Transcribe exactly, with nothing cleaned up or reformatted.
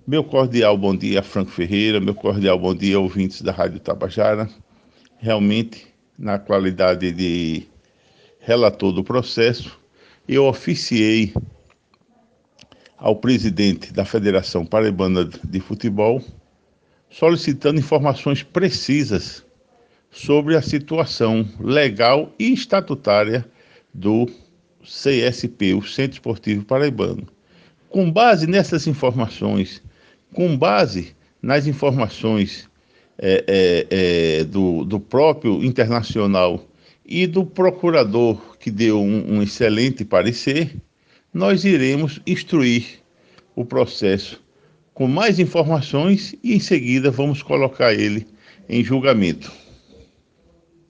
Meu cordial bom dia, Franco Ferreira, meu cordial bom dia, ouvintes da Rádio Tabajara. Realmente, na qualidade de relator do processo, eu oficiei ao presidente da Federação Paraibana de Futebol, solicitando informações precisas sobre a situação legal e estatutária do C S P, o Centro Esportivo Paraibano. Com base nessas informações, com base nas informações é, é, é, do, do próprio Internacional e do procurador, que deu um, um excelente parecer, nós iremos instruir o processo com mais informações e, em seguida, vamos colocar ele em julgamento.